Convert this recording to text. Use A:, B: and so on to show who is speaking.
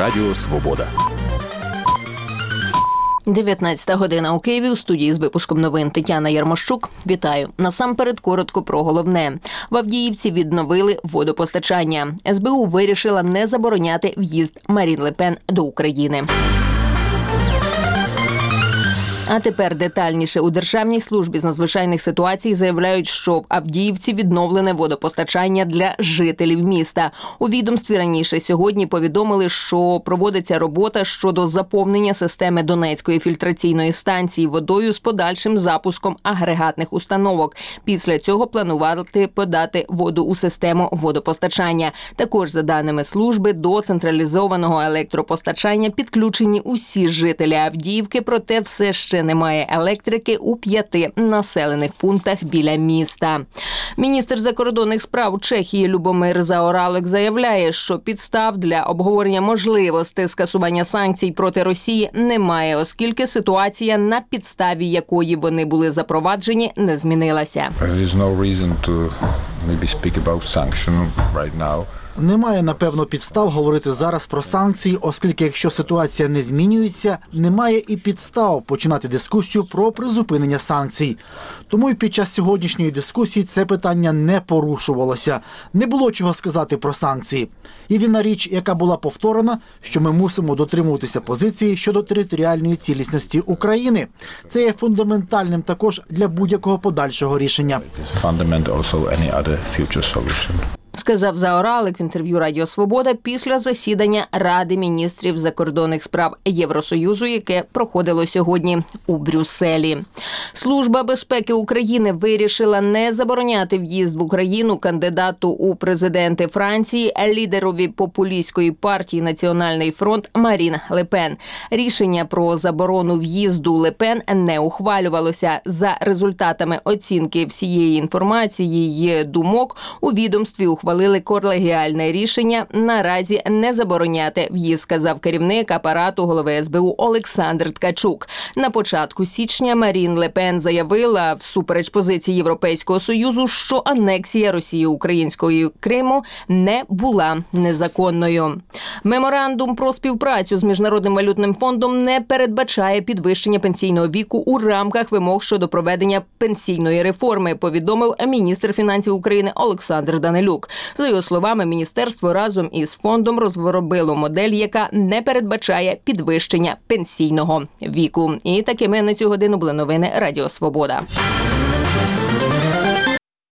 A: Радіо Свобода.
B: 19 година у Києві. У студії з випуском новин Тетяна Ярмощук. Вітаю. Насамперед коротко про головне. В Авдіївці відновили водопостачання. СБУ вирішила не забороняти в'їзд Марін Ле Пен до України. А тепер детальніше. У Державній службі з надзвичайних ситуацій заявляють, що в Авдіївці відновлене водопостачання для жителів міста. У відомстві раніше сьогодні повідомили, що проводиться робота щодо заповнення системи Донецької фільтраційної станції водою з подальшим запуском агрегатних установок. Після цього планувати подати воду у систему водопостачання. Також, за даними служби, до централізованого електропостачання підключені усі жителі Авдіївки, проте все ще немає електрики у 5 населених пунктах біля міста. Міністр закордонних справ Чехії Любомир Заоралек заявляє, що підстав для обговорення можливості скасування санкцій проти Росії немає, оскільки ситуація, на підставі якої вони були запроваджені, не змінилася.
C: Немає, напевно, підстав говорити зараз про санкції, оскільки якщо ситуація не змінюється, немає і підстав починати дискусію про призупинення санкцій. Тому і під час сьогоднішньої дискусії це питання не порушувалося. Не було чого сказати про санкції. Єдина річ, яка була повторена, що ми мусимо дотримуватися позиції щодо територіальної цілісності України. Це є фундаментальним також для будь-якого подальшого рішення.
B: Сказав Заоралек в інтерв'ю Радіо Свобода після засідання Ради міністрів закордонних справ Євросоюзу, яке проходило сьогодні у Брюсселі. Служба безпеки України вирішила не забороняти в'їзд в Україну кандидату у президенти Франції, лідерові популістської партії «Національний фронт» Марін Ле Пен. Рішення про заборону в'їзду Ле Пен не ухвалювалося. За результатами оцінки всієї інформації й думок у відомстві ухвалили колегіальне рішення наразі не забороняти в'їзд, сказав керівник апарату голови СБУ Олександр Ткачук. На початку січня Марін Ле Пен заявила, всупереч позиції Європейського Союзу, що анексія Росії українського Криму не була незаконною. Меморандум про співпрацю з Міжнародним валютним фондом не передбачає підвищення пенсійного віку у рамках вимог щодо проведення пенсійної реформи, повідомив міністр фінансів України Олександр Данилюк. За його словами, міністерство разом із фондом розробило модель, яка не передбачає підвищення пенсійного віку. І такими на цю годину були новини Радіо Свобода.